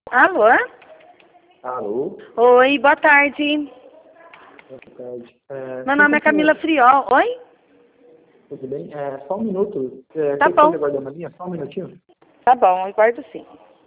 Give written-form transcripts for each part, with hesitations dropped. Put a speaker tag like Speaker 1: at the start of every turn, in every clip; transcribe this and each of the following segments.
Speaker 1: Alô?
Speaker 2: Alô?
Speaker 1: Oi, boa tarde.
Speaker 2: Boa tarde.
Speaker 1: Meu nome é Camila Friol. Oi?
Speaker 2: Tudo bem? Só um minuto.
Speaker 1: Tá
Speaker 2: Você
Speaker 1: bom.
Speaker 2: pode aguardar uma linha? Só um minutinho?
Speaker 1: Tá bom, eu guardo sim.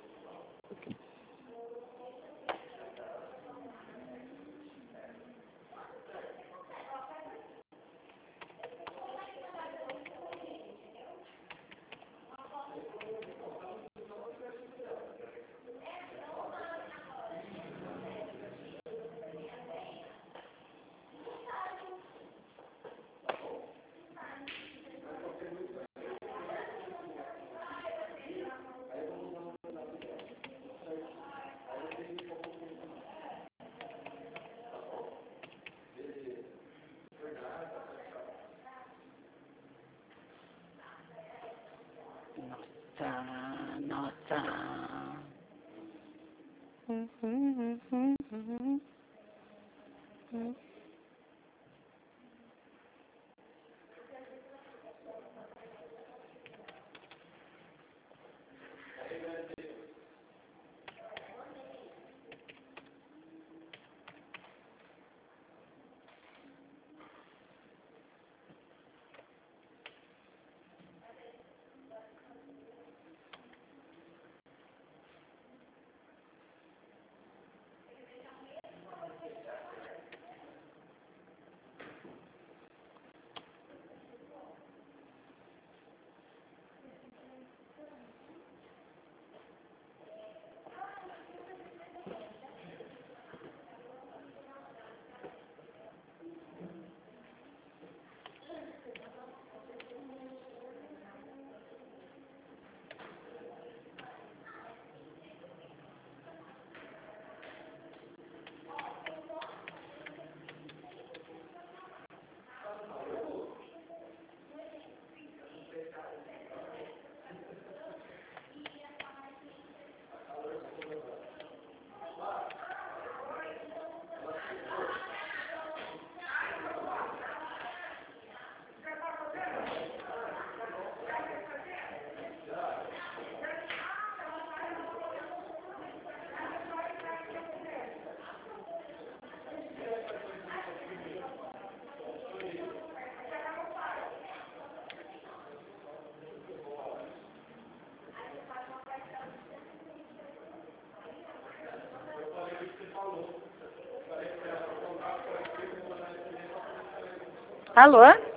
Speaker 1: Nossa. Alô?